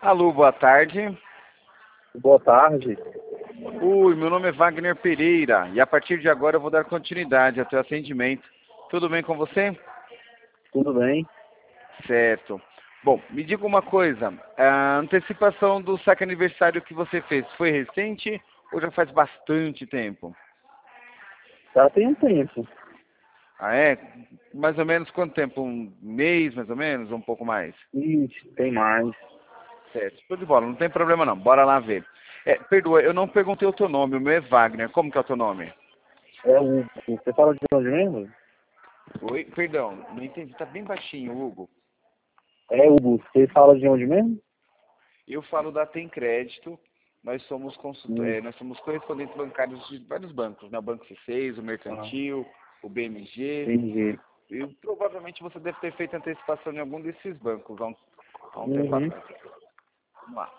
Alô, boa tarde. Boa tarde. Oi, meu nome é Wagner Pereira e a partir de agora eu vou dar continuidade ao teu atendimento. Tudo bem com você? Tudo bem? Certo. Bom, me diga uma coisa, a antecipação do saque aniversário que você fez foi recente ou já faz bastante tempo? Já tem um tempo. Ah, é? Mais ou menos quanto tempo? Um mês, mais ou menos? Ou um pouco mais? Ixi, tem mais. Certo, tudo de bola, não tem problema não, bora lá ver. Perdoa, eu não perguntei o teu nome, o meu é Wagner, como que é o teu nome? É o Hugo. Você fala de onde mesmo? Oi, perdão, não entendi, tá bem baixinho, Hugo. É Hugo. Você fala de onde mesmo? Eu falo da Tem Crédito, Hum, nós somos correspondentes bancários de vários bancos, né? O Banco C6, o ah, Mercantil, o BMG, entendi. e provavelmente você deve ter feito antecipação em algum desses bancos há um tempo Uhum. atrás. Vamos lá.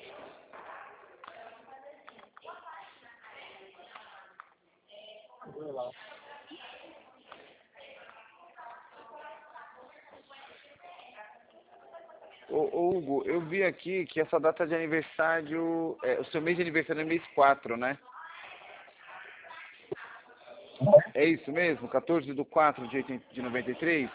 Ô, Hugo, eu vi aqui que essa data de aniversário, o seu mês de aniversário é mês 4, né? É isso mesmo? 14 de 4 de 93?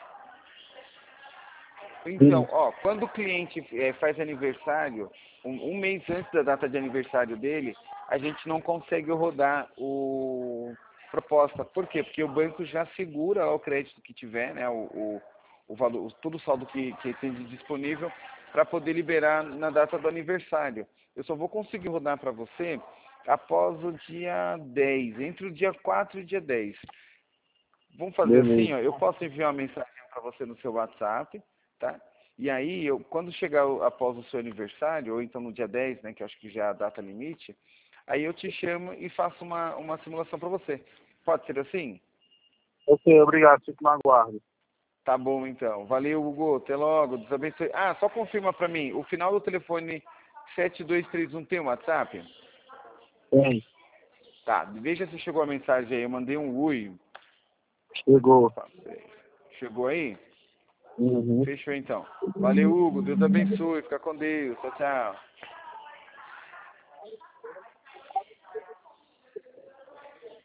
Então, Sim. ó, quando o cliente faz aniversário, um mês antes da data de aniversário dele, a gente não consegue rodar o proposta. Por quê? Porque o banco já segura o crédito que tiver, né, o valor, todo o saldo que tem de disponível para poder liberar na data do aniversário. Eu só vou conseguir rodar para você após o dia 10, entre o dia 4 e o dia 10. Vamos fazer assim, Beleza. ó, eu posso enviar uma mensagem para você no seu WhatsApp, tá? E aí, quando chegar após o seu aniversário, ou então no dia 10, né, que eu acho que já é a data limite, aí eu te chamo e faço uma simulação para você. Pode ser assim? Ok, obrigado. Fico no aguardo. Tá bom, então. Valeu, Hugo. Até logo. Deus abençoe. Ah, só confirma para mim. O final do telefone 7231 tem o WhatsApp? Tem. Tá. Veja se chegou a mensagem aí. Eu mandei um ui. Chegou. Chegou aí? Uhum. Fechou então. Valeu, Hugo. Deus abençoe. Fica com Deus. Tchau, tchau.